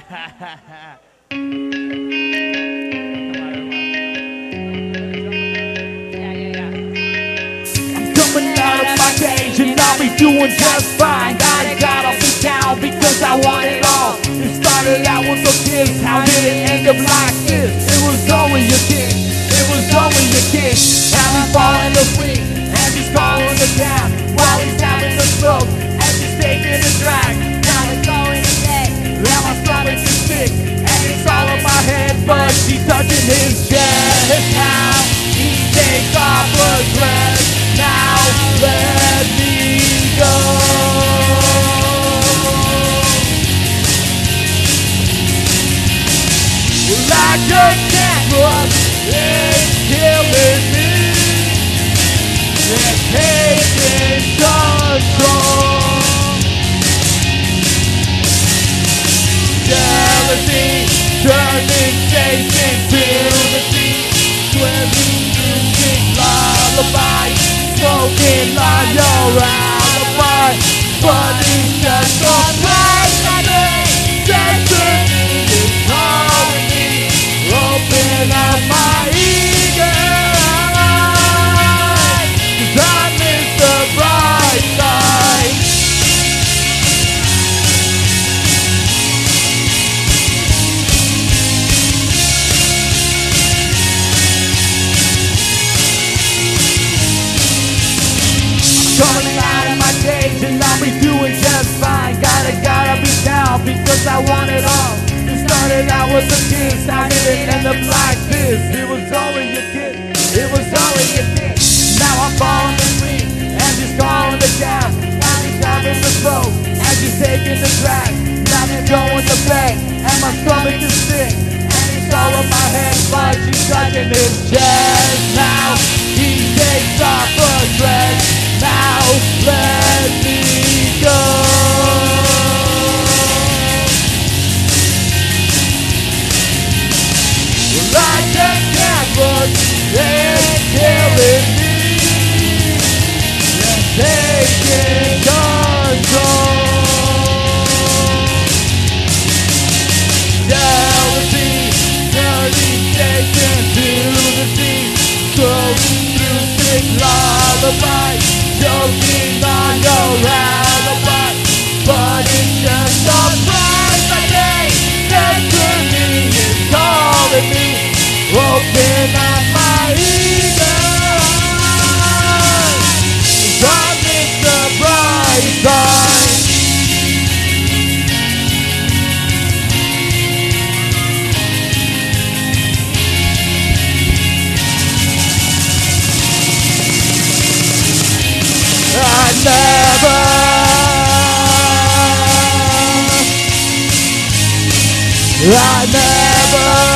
Coming out of my cage and I'll be doing just fine. I got off the town because I want it all. It started out with a kiss, how did it end up like this? It was only a kiss, it was only a kiss. Now he's falling asleep and she's calling the town while he's having a stroke and she's taking a drag. Now he's going to bed, now my stomach is sick and it's all in my head, but she's touching his chest. Now he takes off her dress. Now let me go. Like a canvas, it's killing me. It's taking control. Jealousy turning face into the sea. Swimming music lullaby. Smoking on your alibi, but it's just a place I think. Destiny is calling me. Open up my eager eyes, 'cause I miss the bright side. Coming out of my cage and I'll be doing just fine. Gotta be down because I want it all. It started out with a kiss, how did it end up like this? It was only a kiss, it was only a kiss. Now I'm falling asleep and she's calling the town. Now she's having the stroke and she's taking the drag. Now she's going to bed and my stomach is sick and it's all in my head, but she's touching his chest. Now he takes off her dress. Now let me go. Like a canvas, it's killing me. It's taking control. Jealousy turning face into the sea. Going through sick lullaby. Joking on your alibi, but it's just a price I pay. Destiny is calling me. Open up my eager eyes, 'cause I miss the bright side. I never